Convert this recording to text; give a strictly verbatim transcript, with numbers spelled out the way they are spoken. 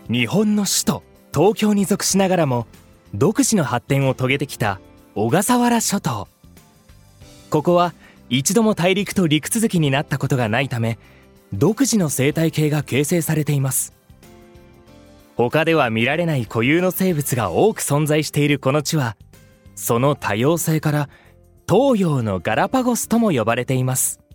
日本の首都東京に属しながらも独自の発展を遂げてきた小笠原諸島。ここは一度も大陸と陸続きになったことがないため、独自の生態系が形成されています。他では見られない固有の生物が多く存在しているこの地は、その多様性から東洋のガラパゴスとも呼ばれています。